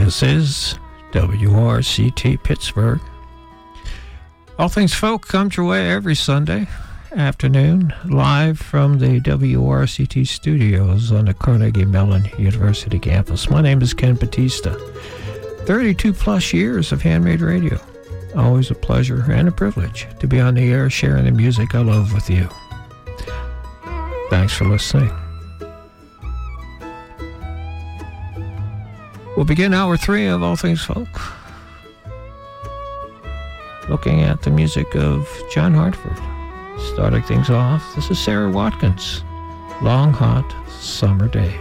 This is WRCT Pittsburgh. All Things Folk comes your way every Sunday afternoon, live from the WRCT studios on the Carnegie Mellon University campus. My name is Ken Batista. 32 plus years of handmade radio. Always a pleasure and a privilege to be on the air sharing the music I love with you. Thanks for listening. We'll begin hour 3 of All Things Folk, looking at the music of John Hartford. Starting things off, this is Sarah Watkins, Long Hot Summer Days.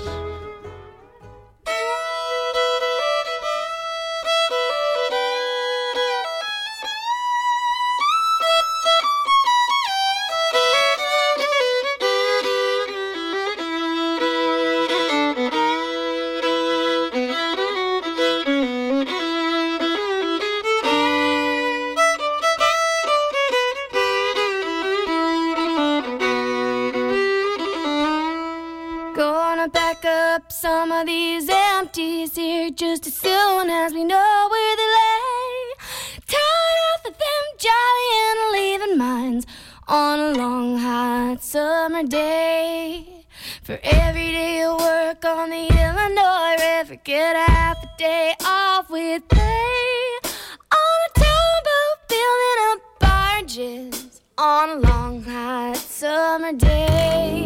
Some of these empties here just as soon as we know where they lay. Tired of them jolly and leaving minds on a long hot summer day. For every day of work on the Illinois River, get half a day off with pay. On a towboat building up barges on a long hot summer day.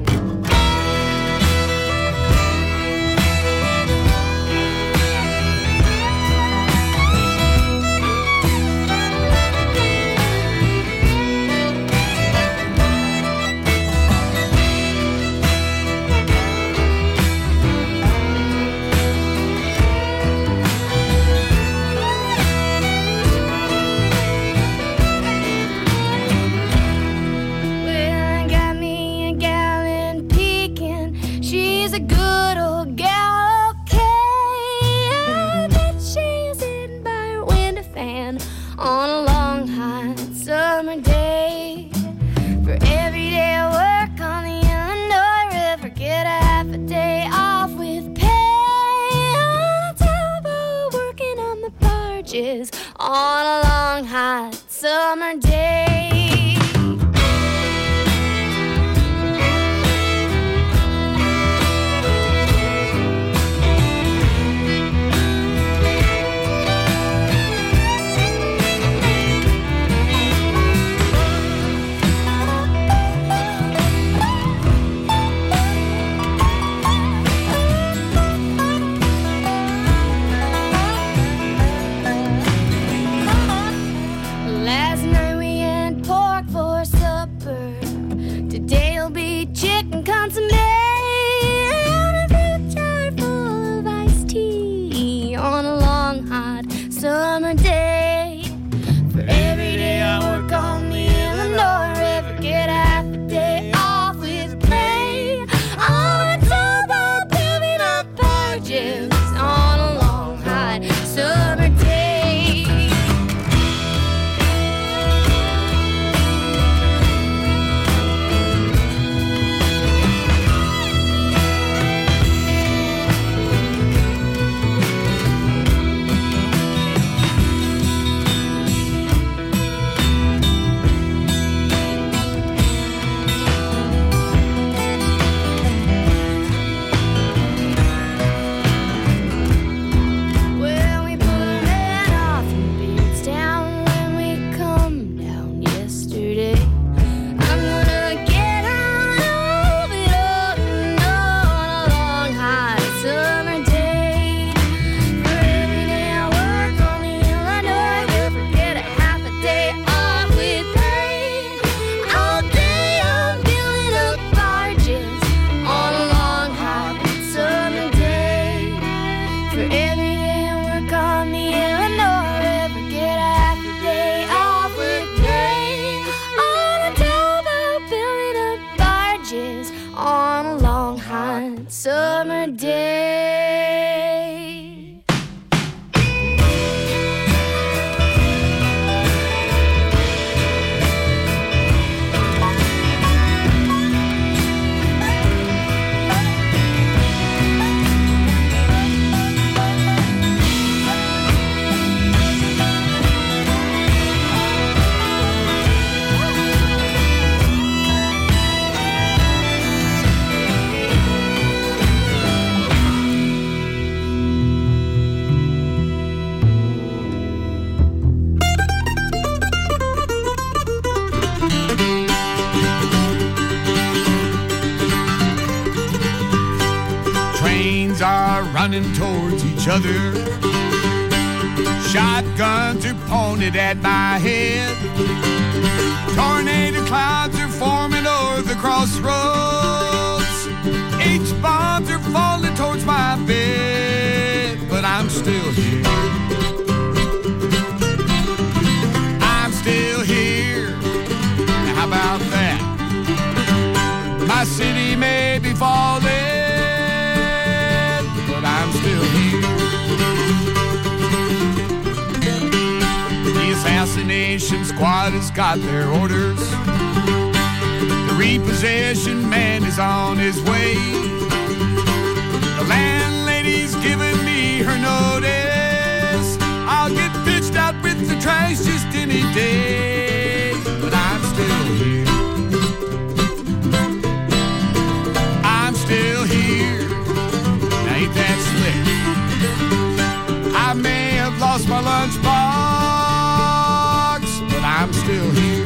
On a long hot summer day. For every day I work on the Illinois River, get half a day off with pay. On a towboat working on the barges on a long hot summer day. Last night we running towards each other. Shotguns are pointed at my head. Tornado clouds are forming over the crossroads. H-bombs are falling towards my bed, but I'm still here. I'm still here. Now how about that? My city may be falling, but I'm still here. The assassination squad has got their orders. The repossession man is on his way. The landlady's giving me her notice. I'll get pitched out with the trash just any day, but I'm still here. I'm still here. Now ain't that slick? I may have lost my lunchbox, but I'm still here.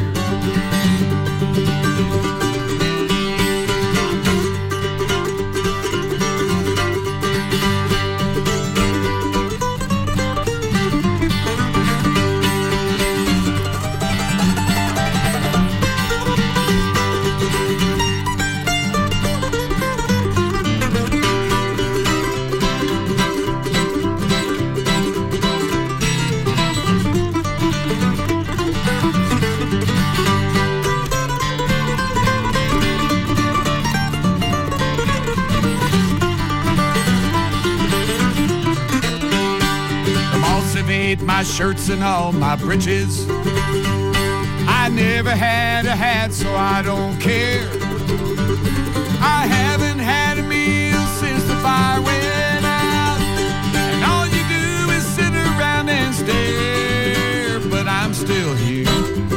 My shirts and all my breeches. I never had a hat, so I don't care. I haven't had a meal since the fire went out, and all you do is sit around and stare, but I'm still here.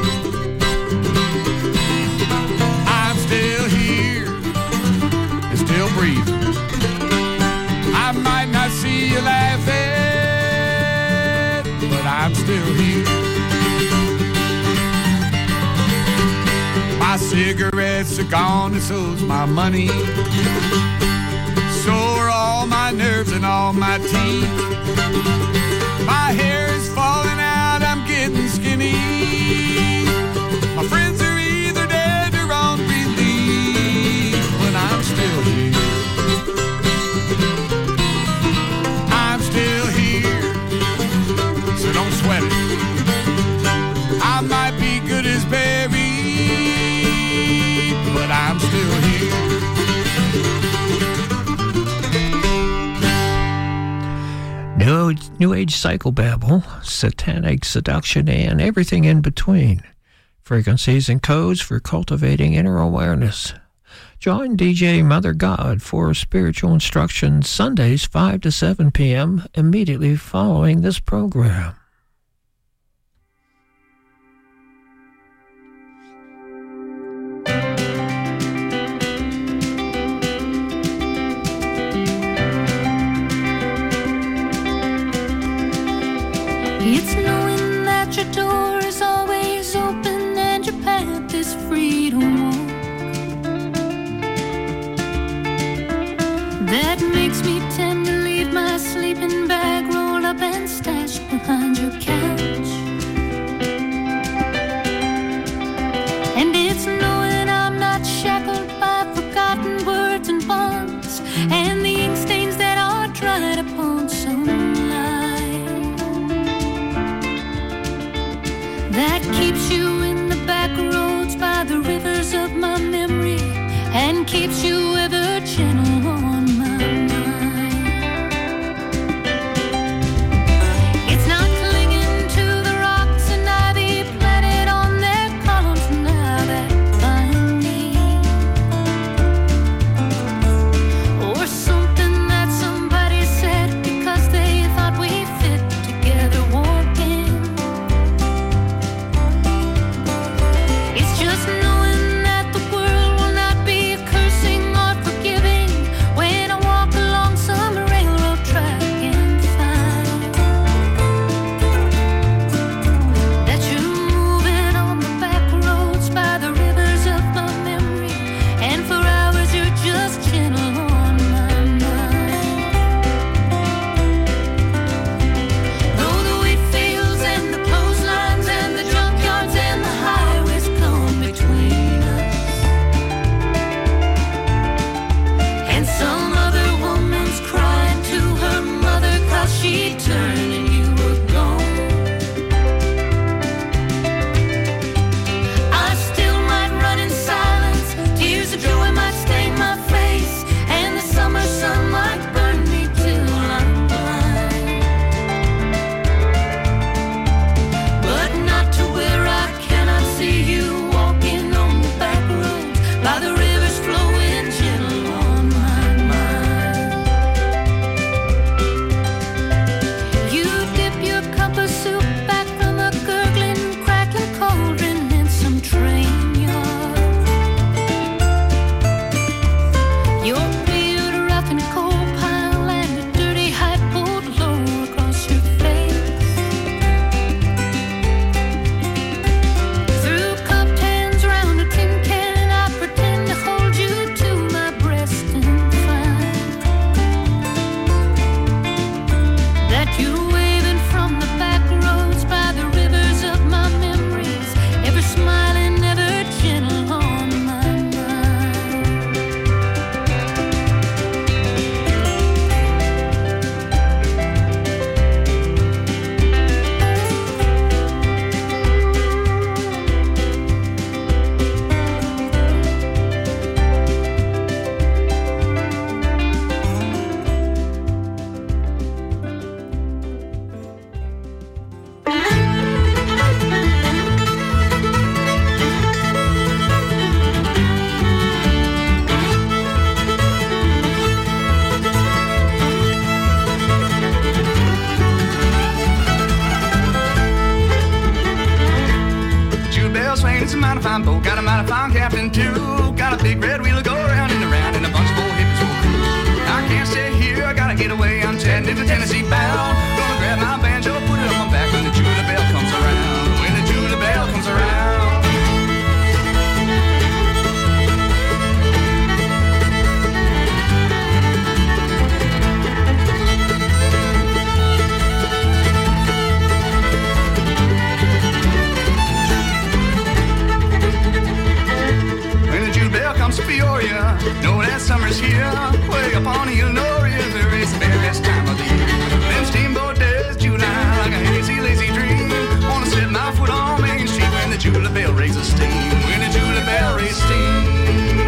I'm still here and still breathing. I might not see you laughing, but I'm still here. My cigarettes are gone and so's my money. So are all my nerves and all my teeth. My hair is falling out, I'm getting skinny. My friends are either dead or on relief, but I'm still here. I'm still here. So don't sweat it. I might be good as buried, but I'm still here. New Age psychobabble, satanic seduction, and everything in between. Frequencies and codes for cultivating inner awareness. Join DJ Mother God for spiritual instruction Sundays 5 to 7 p.m. immediately following this program. It's knowing that your door is always open and your path is free to walk. That makes me tend to leave my sleeping bag rolled up and stashed behind your couch. And it's knowing I'm not shackled by forgotten words and bonds and the ink stains that are dried upon some lie. That keeps you in the back roads by the rivers of my memory and keeps you ever gentle on my mind. It's not clinging to the rocks and ivy planted on their columns now that find me, or something that somebody said because they thought we fit together walking. It's just knowing that the world will not be cursing or a fine boat, got a mighty fine captain too. Got a big red wheel to go around and around, and a bunch of old hippies will crew. I can't stay here, I gotta get away. I'm Chattanooga, Tennessee bound. Gonna grab my banjo, put it on my back when the Judah bell comes around. When the Judah bell comes around. Peoria, know that summer's here. Way up on the Illinois River, it's the very best time of the year. Them steamboat days, July, like a hazy, lazy dream. Wanna set my foot on Main Street when the Judah bell raises steam. When the Judah bell raises steam.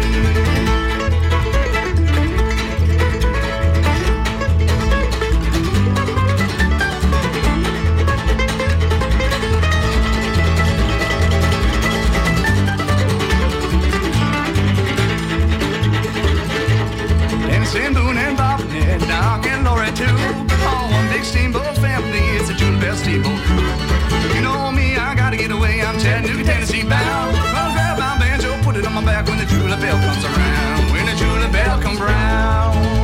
And Boone and Bob and Doc and Laura too. All one big steamboat family, it's a Judah Bell steamboat crew. You know me, I gotta get away, I'm Chattanooga, Tennessee bound. Gonna grab my banjo, put it on my back when the Judah Bell comes around. When the Judah Bell comes around.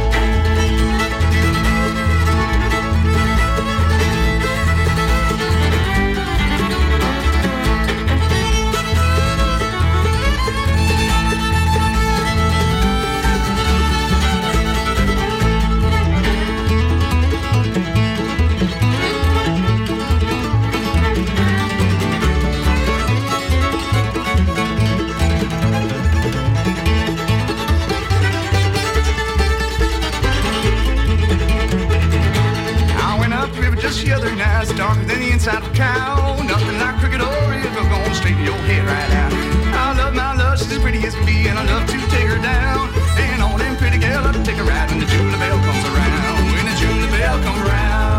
Just the other night, it's darker than the inside of a cow. Nothing like cricket or river, going straight to your head right out. I love my love, she's as pretty as can be, and I love to take her down. And all them pretty girls love to take a ride when the Judah bell comes around. When the Judah bell comes around.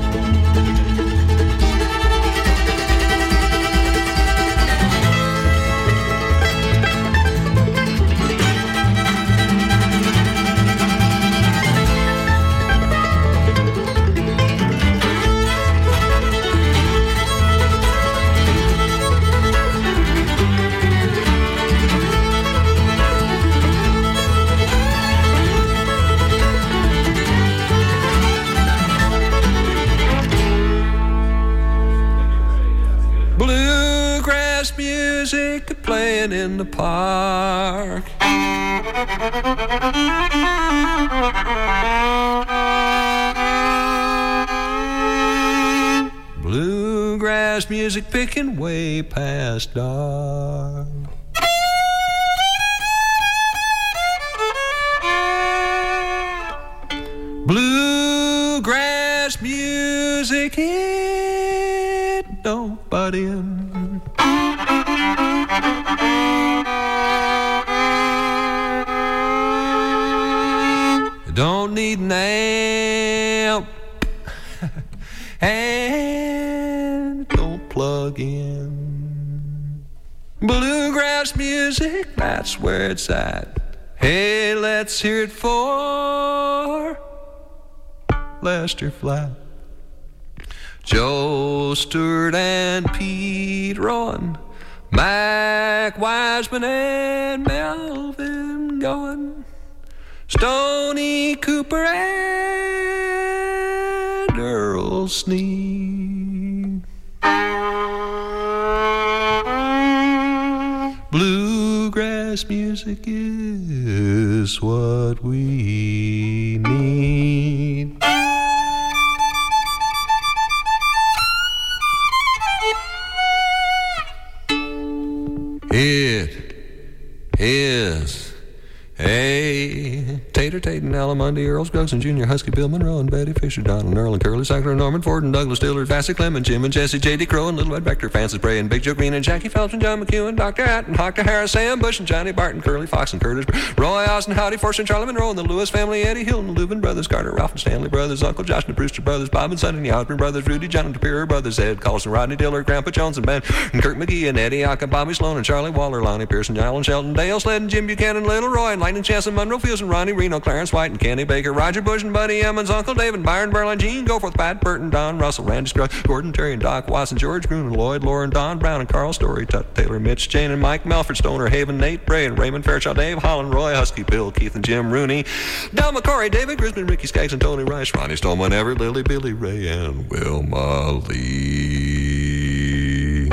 Music playing in the park. Bluegrass music picking way past dark. Bluegrass music hit nobody. Don't need an amp and don't plug in. Bluegrass music, that's where it's at. Hey, let's hear it for Lester Flatt, Joe Stewart and Pete Rowan, Mac Wiseman and Melvin Gowan, Stoney Cooper and Earl Sneed. Bluegrass music is what we need. It is a Tater, Tate, and Alamundi, Earl Scruggs and Jr., Husky, Bill Monroe, and Betty Fisher, Donald, Earl, and Curly, Sackler, Norman Ford, and Douglas Dillard, Vassy Clement, Jim and Jesse, J.D. Crow, and Little Red Vector, Francis Bray, and Big Joe Green, and Jackie Phelps, and John McEwen, Dr. Hatton, Dr. Harris, Sam Bush, and Johnny Barton, Curly Fox, and Curtis, Roy Austin, Howdy Force, and Charlie Monroe, and the Lewis family, Eddie Hill, and the Lubin brothers, Carter, Ralph, and Stanley brothers, Uncle Josh, and the Brewster brothers, Bob and Son, and the Osborne brothers, Rudy, John, and the Pierre brothers, Ed Colson, Rodney Dillard, Grandpa Jones, and Ben, and Kirk McGee, and Eddie Ock, and Bobby Sloan, and Charlie Waller, Lonnie Pearson, Alan Shelton, Dale Sled, and Jim Buchanan, Little Roy, and Lightning Chance, and Monroe Fields, and Ronnie Reed, Reno, Clarence White, and Kenny Baker, Roger Bush and Buddy Emmons, Uncle David, Byron Berlin, Gene Goforth, Pat Burton, Don Russell, Randy Scruggs, Gordon Terry and Doc Watson, George Gruen and Lloyd Lauren, Don Brown and Carl Story, Tut Taylor, Mitch Jane and Mike Melford, Stoner Haven, Nate Bray and Raymond Fairchild, Dave Holland, Roy Husky, Bill Keith and Jim Rooney, Del McCory, David Grisman, Ricky Skaggs and Tony Rice, Ronnie Stallman, Everett, Lily, Billy Ray, and Wilma Lee.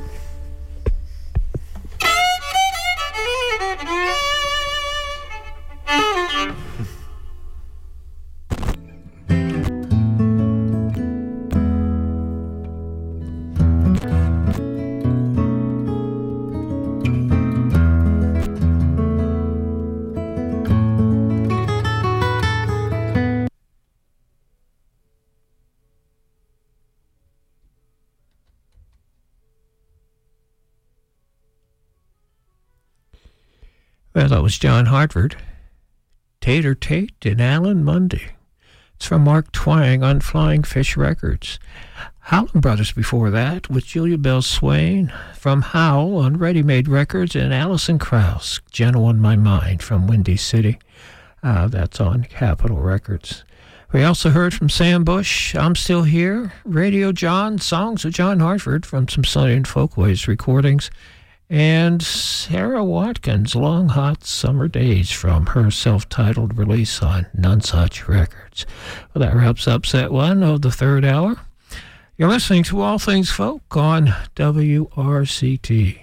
Well, that was John Hartford, Tater Tate, and Alan Mundy. It's from Mark Twang on Flying Fish Records. Howlin' Brothers before that, with Julia Bell Swain from Howl on Ready Made Records, and Alison Krauss, Gentle on My Mind from Windy City. That's on Capitol Records. We also heard from Sam Bush, I'm Still Here, Radio John, songs of John Hartford from some Sunny and Folkways recordings, and Sarah Watkins, Long Hot Summer Days from her self-titled release on Nonesuch Records. Well, that wraps up set one of the third hour. You're listening to All Things Folk on WRCT.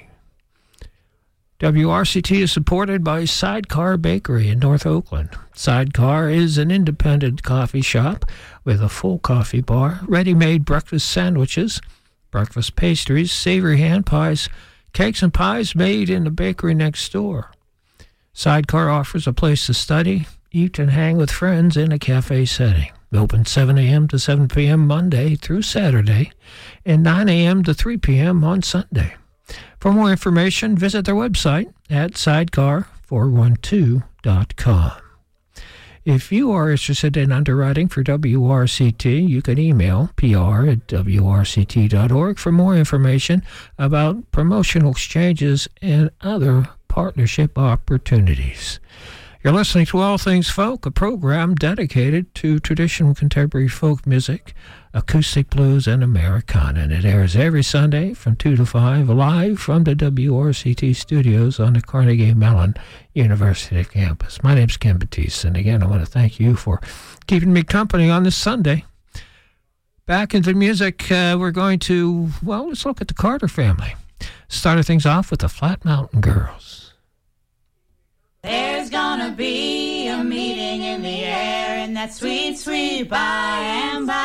WRCT is supported by Sidecar Bakery in North Oakland. Sidecar is an independent coffee shop with a full coffee bar, ready-made breakfast sandwiches, breakfast pastries, savory hand pies, cakes and pies made in the bakery next door. Sidecar offers a place to study, eat, and hang with friends in a cafe setting. Open 7 a.m. to 7 p.m. Monday through Saturday, and 9 a.m. to 3 p.m. on Sunday. For more information, visit their website at sidecar412.com. If you are interested in underwriting for WRCT, you can email pr@wrct.org for more information about promotional exchanges and other partnership opportunities. You're listening to All Things Folk, a program dedicated to traditional contemporary folk music, acoustic blues, and Americana. And it airs every Sunday from 2 to 5, live from the WRCT studios on the Carnegie Mellon University campus. My name's Ken Batiste, and again, I want to thank you for keeping me company on this Sunday. Back into music, we're going to, well, let's look at the Carter family. Started things off with the Flat Mountain Girls. There's gonna be a meeting in the air in that sweet, sweet by and by.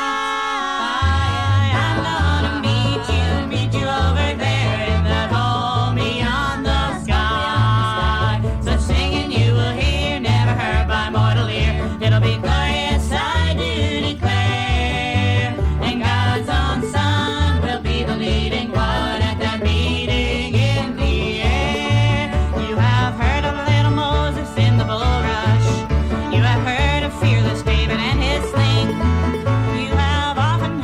I'm gonna meet you over there in that home beyond the sky. Such singing you will hear, never heard by mortal ear. It'll be glorious, I do declare. And God's own Son will be the leading one at that meeting in the air. You have heard of Moses in the bulrush. You have heard of fearless David and his sling. You have often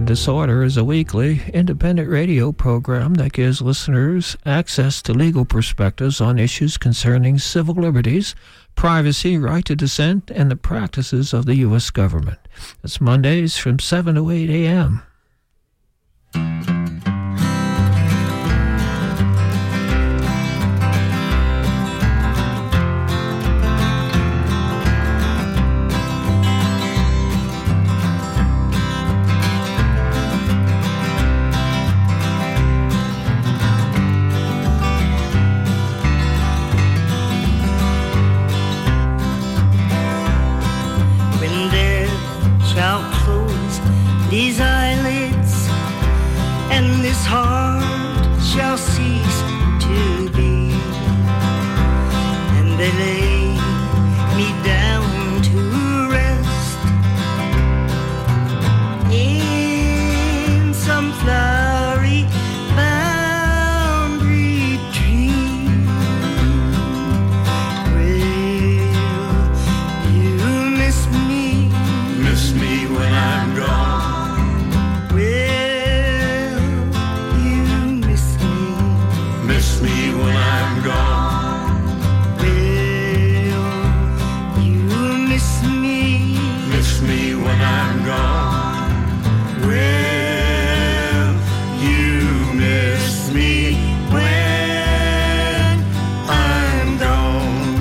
Disorder is a weekly, independent radio program that gives listeners access to legal perspectives on issues concerning civil liberties, privacy, right to dissent, and the practices of the U.S. government. It's Mondays from 7 to 8 a.m. These eyelids and this heart shall cease to beat, and they lay me down to rest in some flowery boundary tree. Will you miss me? Miss me when I'm gone. Miss me when I'm gone. Will you miss me? Miss me when I'm gone. Will you miss me when I'm gone?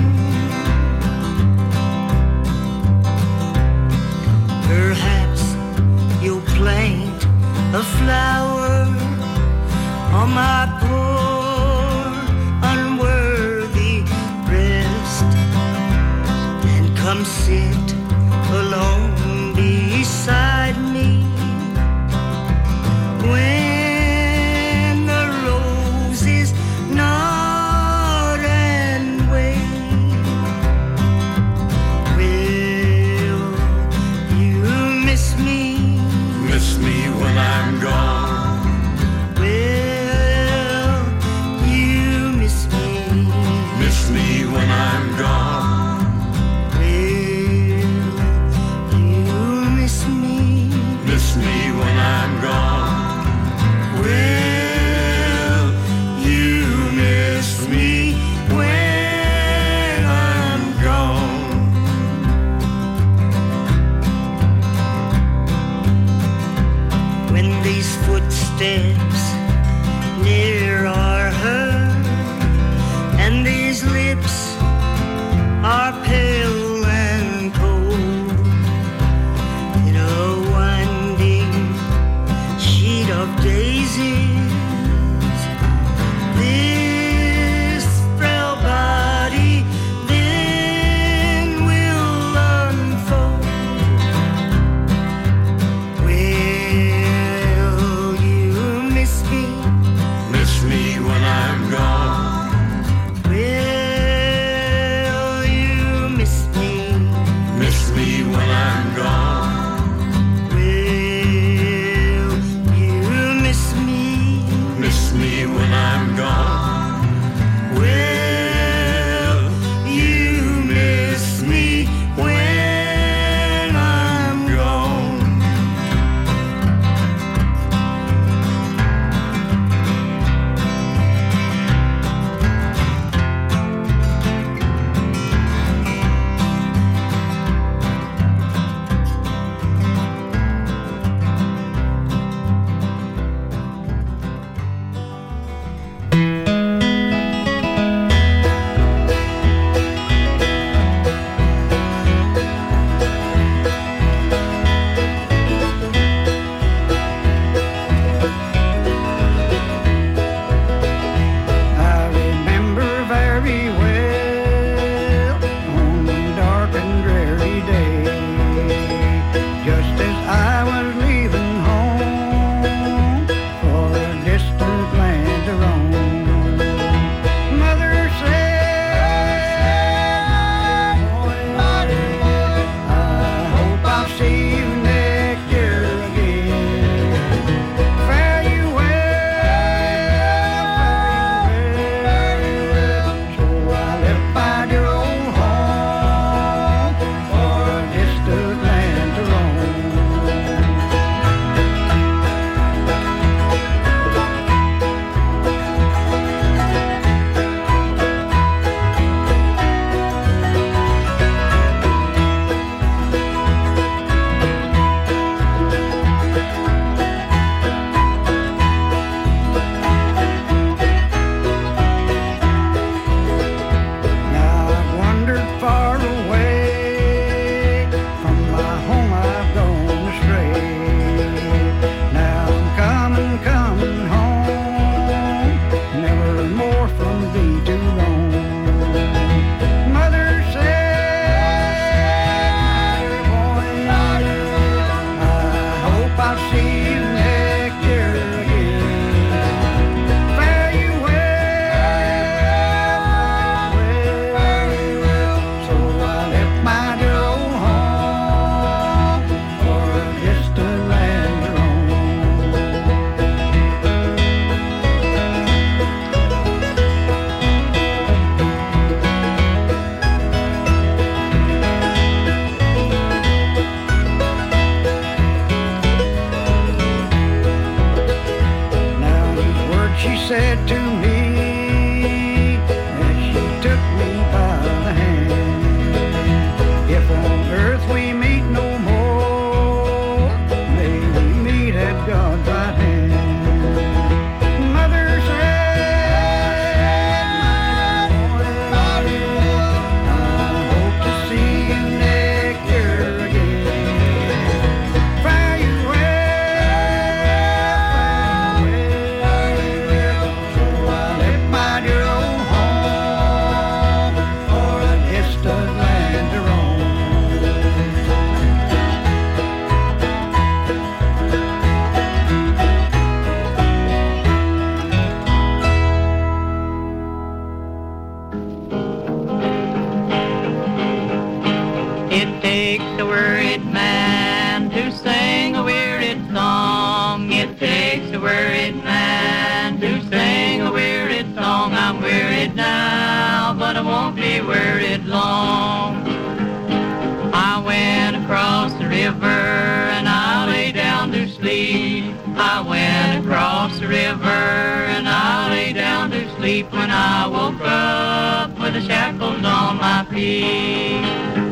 Perhaps you'll plant a flower on my poor unworthy breast, and come sit alone beside me when the roses nod and wave. Will you miss me? Miss me when I'm gone. Miss me when I'm gone. Will you miss me? Miss me when I'm gone. Will you miss me when I'm gone? When these footsteps near are heard, and these lips are pale and cold, in a winding sheet of daisies, this frail body then will unfold. Will you miss me? Miss me when I'm gone. Miss me when I'm gone. Will you miss me? said to me as she took me by the hand, if on earth we meet no more, may we meet at God's right hand. Mother said, my boy, I hope to see you next year again. Fare you well, so I left my dear old home for a distant land to roam. It takes a worried man to sing a wearied song. It takes a worried man to sing a wearied song. I'm wearied now, but I won't be worried long. I went across the river and I lay down to sleep. I went across the river and I lay down to sleep. When I woke up with the shackles on my feet.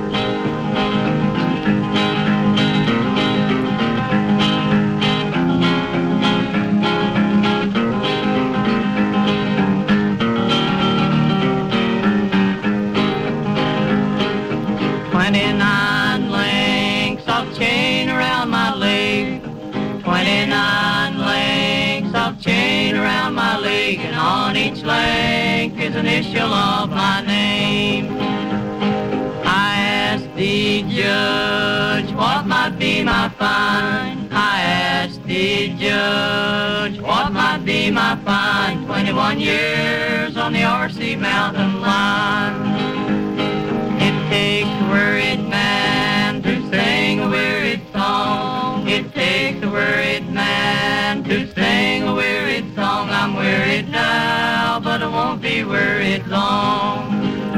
"29 links of chain around my leg, 29 links of chain around my leg, and on each link is an initial of my name. I asked the judge what might be my fine. I asked the judge what might be my fine. 21 years on the R.C. mountain line. It takes a worried man to sing a wearied song. It takes a worried man to sing a wearied song. I'm wearied now, but I won't be worried long.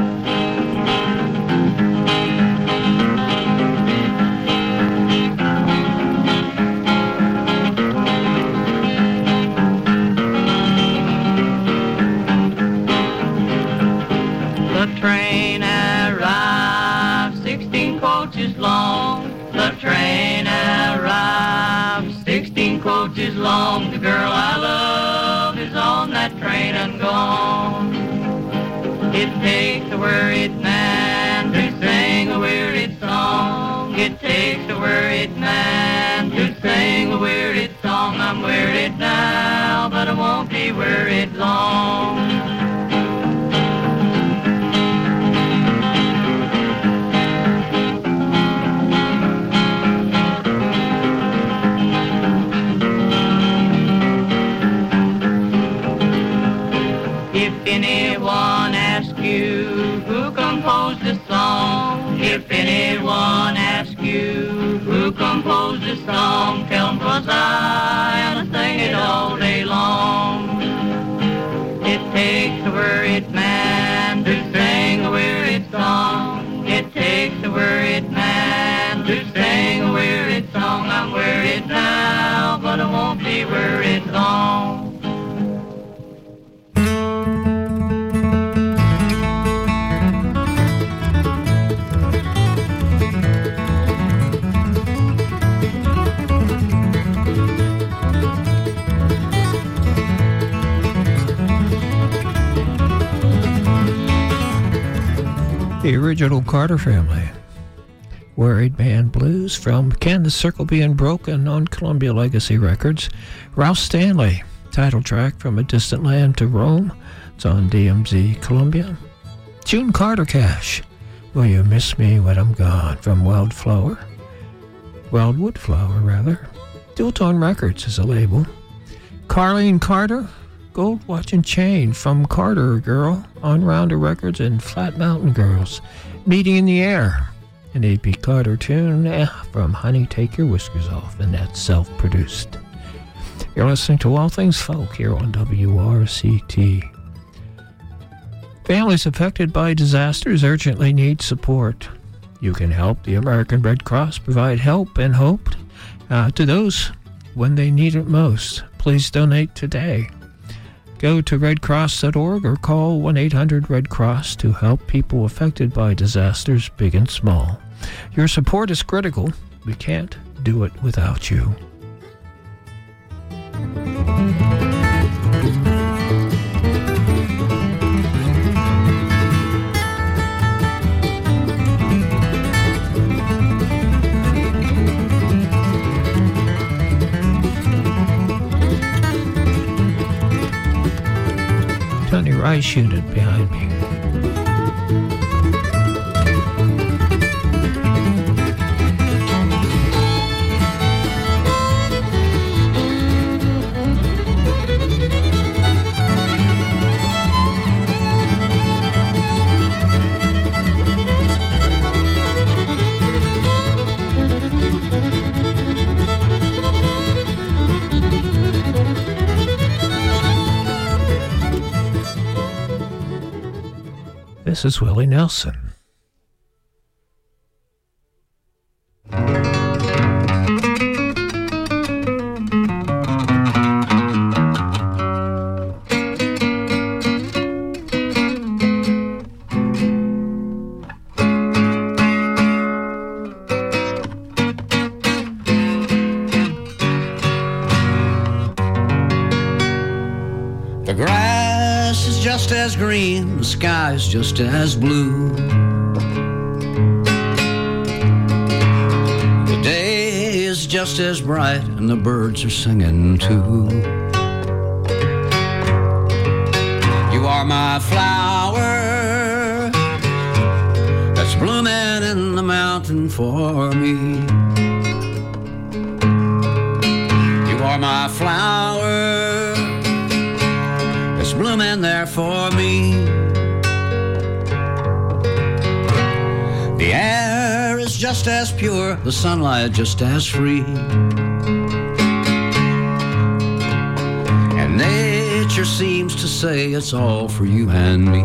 The train arrived 16 coaches long. The train arrived 16 coaches long. The girl I love is on that train and gone. It takes a worried man to sing a wearied song. It takes a worried man to sing a wearied song. I'm wearied now, but I won't be worried long. If anyone asks you who composed the song, if anyone asks you who composed the song, tell 'em 'twas I, and I sing it all day long. It takes a worried man to sing a wearied song. It takes a worried man to sing a wearied song. I'm worried now, but I won't be worried long. The original Carter Family. Worried Man Blues from Can the Circle Be Unbroken on Columbia Legacy Records. Ralph Stanley, title track From a Distant Land to Rome. It's on DMZ Columbia. June Carter Cash, Will You Miss Me When I'm Gone from Wildwood Flower, rather. Dual Tone Records is a label. Carlene Carter, Gold Watch and Chain from Carter Girl on Rounder Records and Flat Mountain Girls. Meeting in the Air, an A.P. Carter tune from Honey Take Your Whiskers Off, and that's self-produced. You're listening to All Things Folk here on WRCT. Families affected by disasters urgently need support. You can help the American Red Cross provide help and hope to those when they need it most. Please donate today. Go to redcross.org or call 1-800-RED-CROSS to help people affected by disasters big and small. Your support is critical. We can't do it without you. Tony Rice Unit behind me. This is Willie Nelson. The grass is just as green, the sky is just as blue. The day is just as bright, and the birds are singing too. You are my flower that's blooming in the mountain for me. You are my flower blooming there for me. The air is just as pure, the sunlight just as free, and nature seems to say it's all for you and me.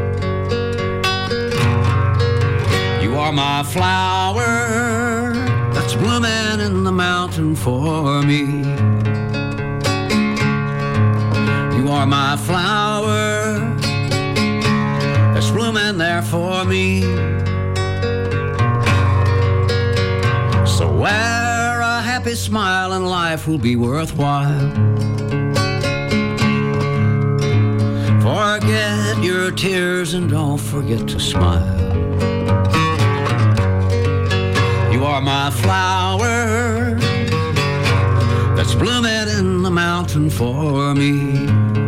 You are my flower that's blooming in the mountain for me. You are my flower that's blooming there for me. So wear a happy smile and life will be worthwhile. Forget your tears and don't forget to smile. You are my flower that's blooming in the mountain for me.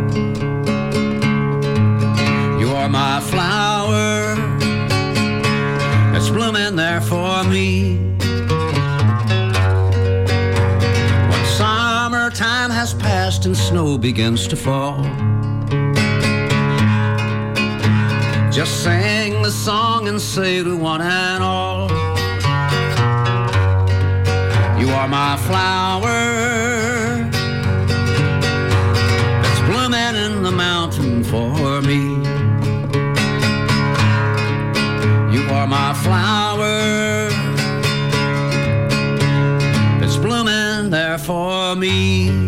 My flower that's blooming there for me. When summertime has passed and snow begins to fall, just sing the song and say to one and all, you are my flower that's blooming in the mountain for me. You are my flower that's blooming there for me.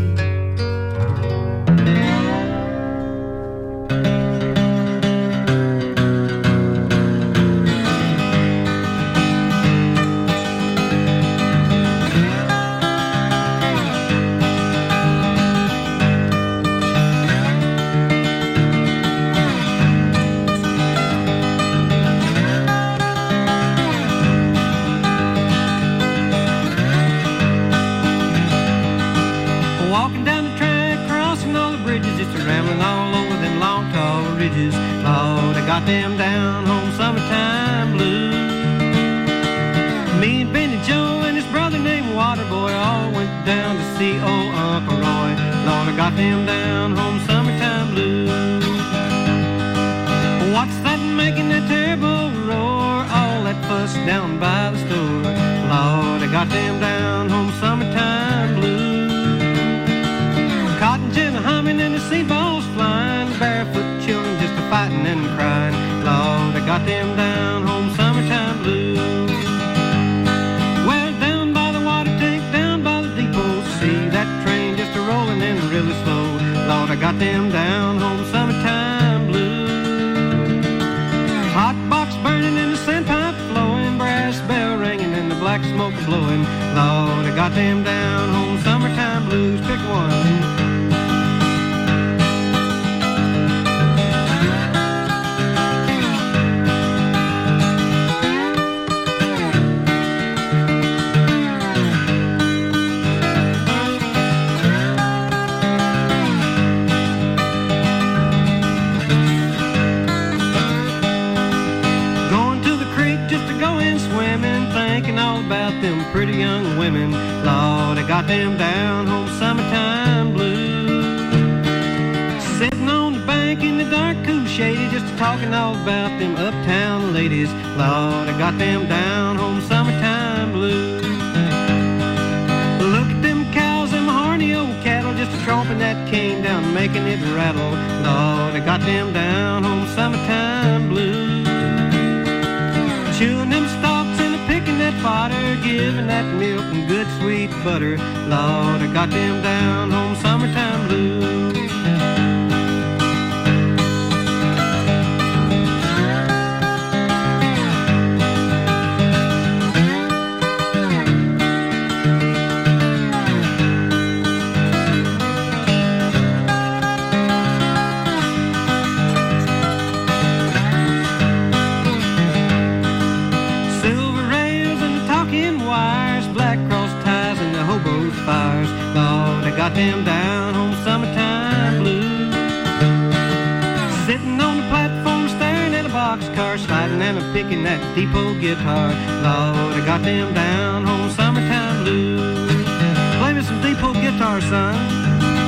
Got them down home summertime blues. Me and Benny Joe and his brother named Waterboy all went down to see old Uncle Roy. Lord, I got them down home summertime blues. What's that making that terrible roar? All that fuss down by the store. Lord, I got them down home summertime blues. Cotton gin humming and the seed balls flying, barefoot children just a-fighting and crying. Lord, I got them down home summertime blues. Well, down by the water tank, down by the depot, see that train just a-rolling in really slow. Lord, I got them down home summertime blues. Hot box burning and the sandpipe flowing, brass bell ringing and the black smoke blowing. Lord, I got them down home summertime blues. Pick one. Pretty young women, Lord, I got them down home summertime blues. Sitting on the bank in the dark, cool, shady, just talking all about them uptown ladies. Lord, I got them down home summertime blues. Look at them cows, them horny old cattle, just tromping that cane down, making it rattle. Lord, I got them down home summertime blues. Chewing them stalks and picking that fodder, giving that milk and good sweet butter. Lord, I got them down home summertime blues. Got them down home summertime blues. Sitting on the platform staring at a boxcar, sliding and a-picking that depot guitar. Lord, I got them down home summertime blues. Play me some depot guitar, son.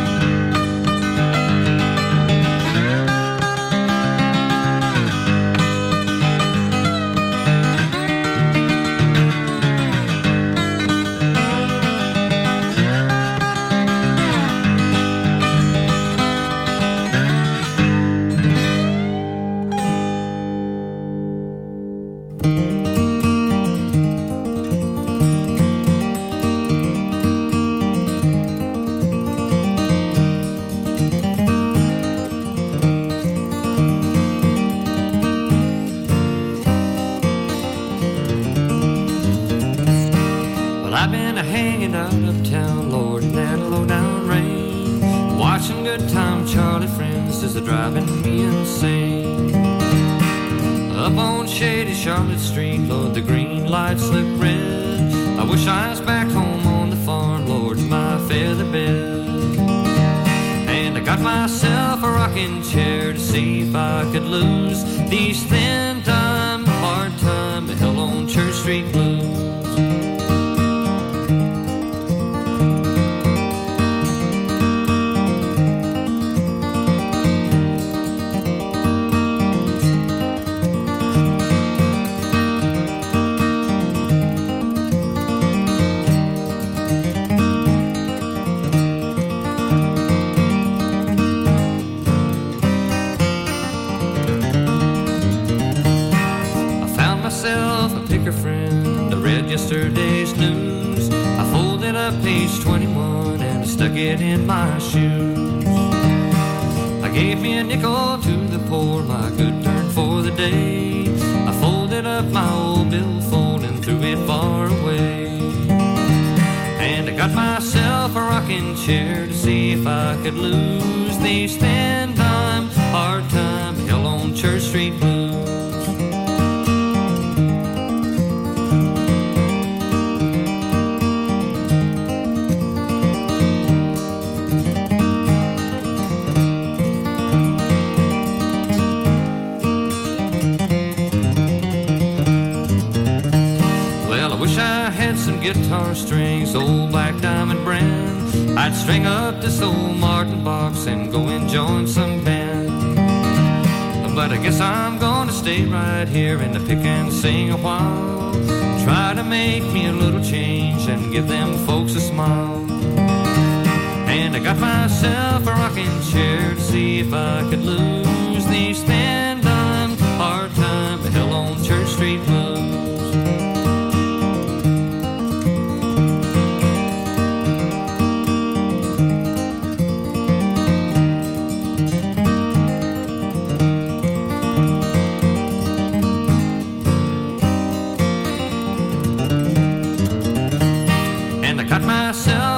Charlotte Street, Lord, the green lights look red. I wish I was back home on the farm, Lord, my feather bed. And I got myself a rocking chair to see if I could lose these thin time, hard time, the hell on Church Street blues. Yesterday's news, I folded up page 21 and stuck it in my shoes. I gave me a nickel to the poor, my good turn for the day. I folded up my old billfold and threw it far away. And I got myself a rocking chair to see if I could lose these thin time, hard time, hell on Church Street blues. Guitar strings, old black diamond brand. I'd string up this old Martin box and go and join some band. But I guess I'm gonna stay right here in the pick and sing a while. Try to make me a little change and give them folks a smile. And I got myself a rocking chair to see if I could lose these thin dime, hard time, hell on Church Street blues.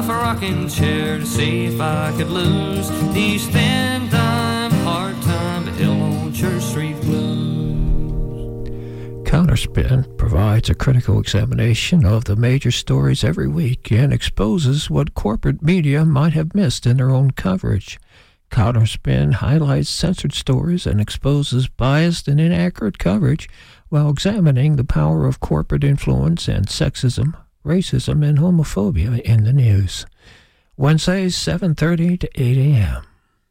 off a rocking chair to see if I could lose these thin time, hard time, but Hill on Church Street blues. Counterspin provides a critical examination of the major stories every week and exposes what corporate media might have missed in their own coverage. Counterspin highlights censored stories and exposes biased and inaccurate coverage while examining the power of corporate influence and sexism, racism, and homophobia in the news. Wednesdays, 7:30 to 8 a.m.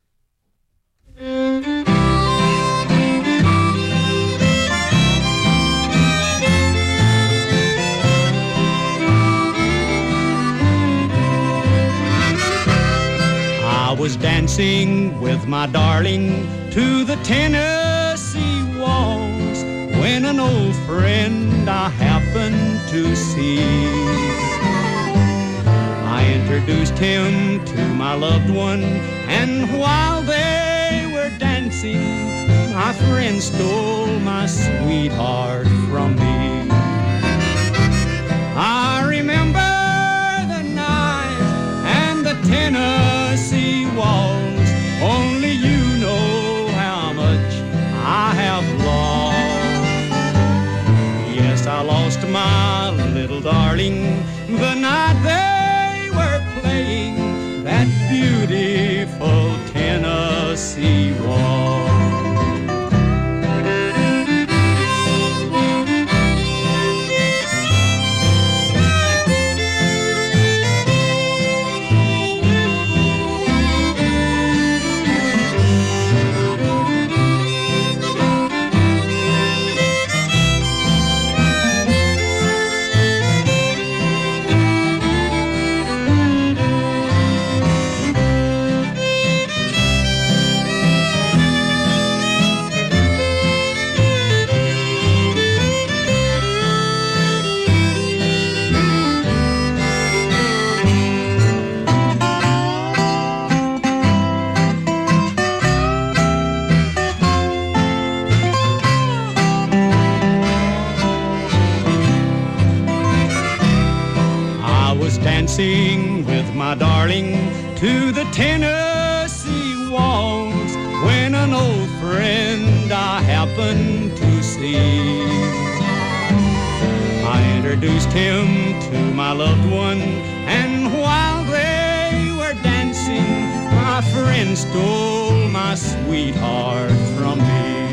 I was dancing with my darling to the Tennessee waltz when an old friend I happened to see. I introduced him to my loved one, and while they were dancing, my friend stole my sweetheart from me. I remember the night and the Tennessee waltz. Only you know how much I have lost. Yes, I lost my little darling the night they were playing that beautiful Tennessee waltz. Dancing with my darling to the Tennessee waltz when an old friend I happened to see. I introduced him to my loved one, and while they were dancing, my friend stole my sweetheart from me.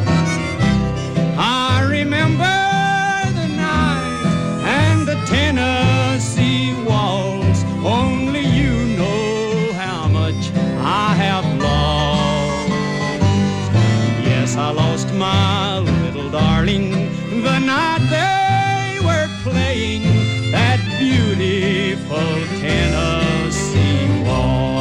I remember the night and the Tennessee waltz. Only you know how much I have lost. Yes, I lost my little darling the night they were playing that beautiful Tennessee waltz.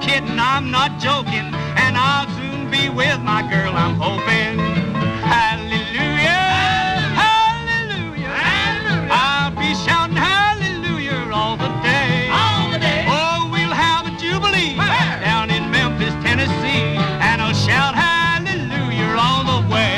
kidding, I'm not joking, and I'll soon be with my girl, I'm hoping. Hallelujah, hallelujah, hallelujah. I'll be shouting hallelujah all the day. All the day. Oh, we'll have a jubilee down in Memphis, Tennessee, and I'll shout hallelujah all the way.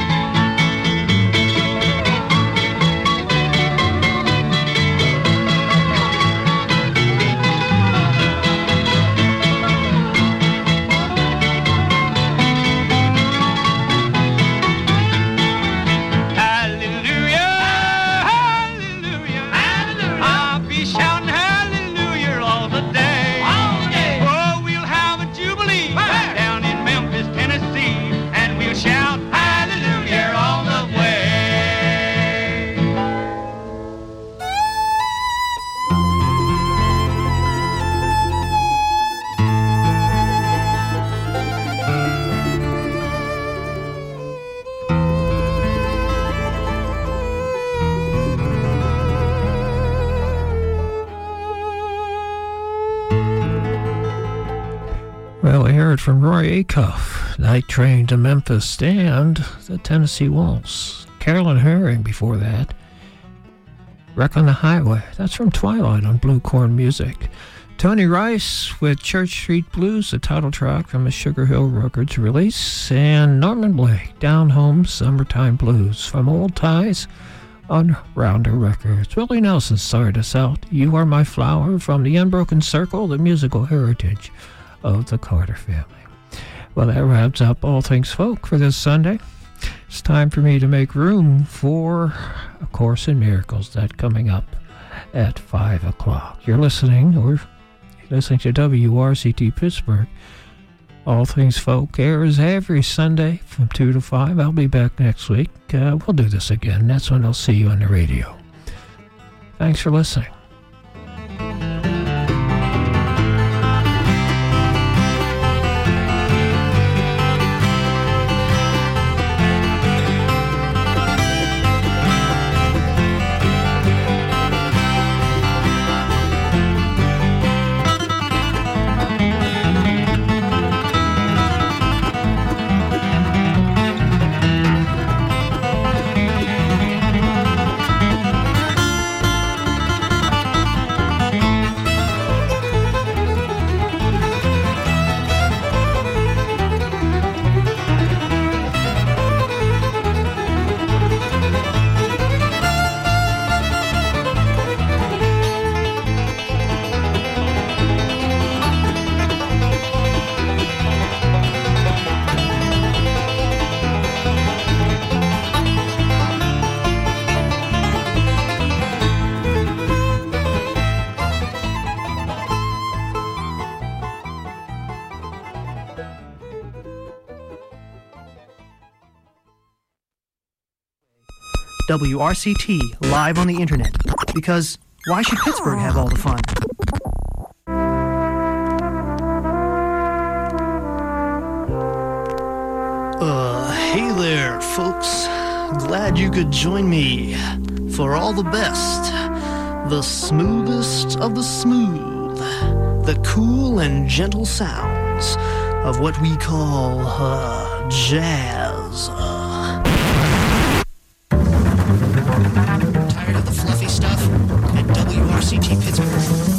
Well, we heard from Roy Acuff, Night Train to Memphis, and the Tennessee Waltz. Carolyn Herring before that. Wreck on the Highway. That's from Twilight on Blue Corn Music. Tony Rice with Church Street Blues, the title track from his Sugar Hill Records release. And Norman Blake, Down Home Summertime Blues from Old Ties on Rounder Records. Willie Nelson started us out. You Are My Flower from the Unbroken Circle, the musical heritage of the Carter family. Well, that wraps up All Things Folk for this Sunday. It's time for me to make room for A Course in Miracles, that coming up at 5 o'clock. You're listening to WRCT Pittsburgh. All Things Folk airs every Sunday from 2 to 5. I'll be back next week. We'll do this again. That's when I'll see you on the radio. Thanks for listening. WRCT live on the internet, because why should Pittsburgh have all the fun? Hey there, folks. Glad you could join me for all the best, the smoothest of the smooth, the cool and gentle sounds of what we call jazz. Tired of the fluffy stuff? At WRCT Pittsburgh,